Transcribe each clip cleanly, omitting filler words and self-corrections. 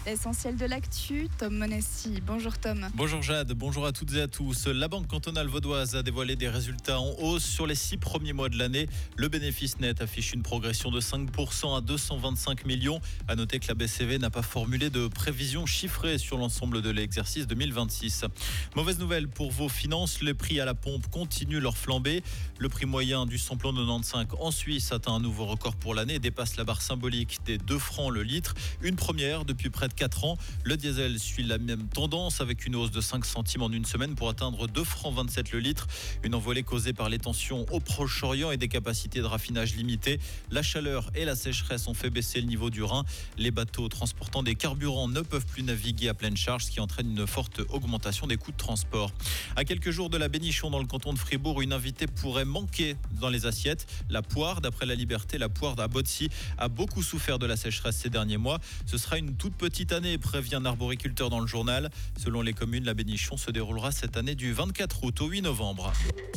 Essentiel de l'actu, Tom Monessi. Bonjour Tom. Bonjour Jade, bonjour à toutes et à tous. La Banque cantonale vaudoise a dévoilé des résultats en hausse sur les 6 premiers mois de l'année. Le bénéfice net affiche une progression de 5% à 225 millions. À noter que la BCV n'a pas formulé de prévisions chiffrées sur l'ensemble de l'exercice 2026. Mauvaise nouvelle pour vos finances, les prix à la pompe continuent leur flambée. Le prix moyen du samplon 95 en Suisse atteint un nouveau record pour l'année et dépasse la barre symbolique des 2 francs le litre. Une première depuis près de 4 ans. Le diesel suit la même tendance avec une hausse de 5 centimes en une semaine pour atteindre 2 francs 27 le litre. Une envolée causée par les tensions au Proche-Orient et des capacités de raffinage limitées. La chaleur et la sécheresse ont fait baisser le niveau du Rhin. Les bateaux transportant des carburants ne peuvent plus naviguer à pleine charge, ce qui entraîne une forte augmentation des coûts de transport. À quelques jours de la Bénichon dans le canton de Fribourg, une invitée pourrait manquer dans les assiettes. La poire, d'après La Liberté, la poire à Botsy a beaucoup souffert de la sécheresse ces derniers mois. Ce sera une toute petite année, prévient un arboriculteur dans le journal. Selon les communes, la Bénichon se déroulera cette année du 24 août au 8 novembre.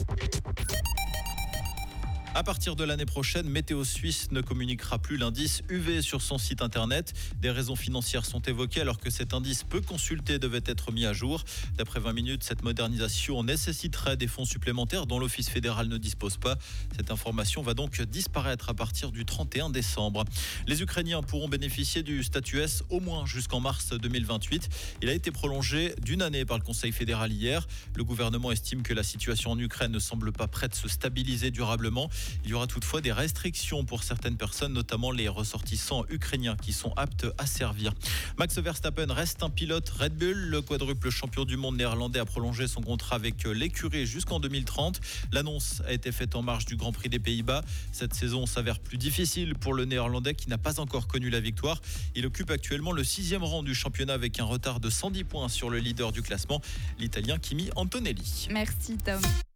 À partir de l'année prochaine, Météo Suisse ne communiquera plus l'indice UV sur son site internet. Des raisons financières sont évoquées alors que cet indice peu consulté devait être mis à jour. D'après 20 minutes, cette modernisation nécessiterait des fonds supplémentaires dont l'Office fédéral ne dispose pas. Cette information va donc disparaître à partir du 31 décembre. Les Ukrainiens pourront bénéficier du statut S au moins jusqu'en mars 2028. Il a été prolongé d'une année par le Conseil fédéral hier. Le gouvernement estime que la situation en Ukraine ne semble pas prête de se stabiliser durablement. Il y aura toutefois des restrictions pour certaines personnes, notamment les ressortissants ukrainiens qui sont aptes à servir. Max Verstappen reste un pilote Red Bull. Le quadruple champion du monde néerlandais a prolongé son contrat avec l'écurie jusqu'en 2030. L'annonce a été faite en marge du Grand Prix des Pays-Bas. Cette saison s'avère plus difficile pour le néerlandais qui n'a pas encore connu la victoire. Il occupe actuellement le 6e rang du championnat avec un retard de 110 points sur le leader du classement, l'Italien Kimi Antonelli. Merci Tom.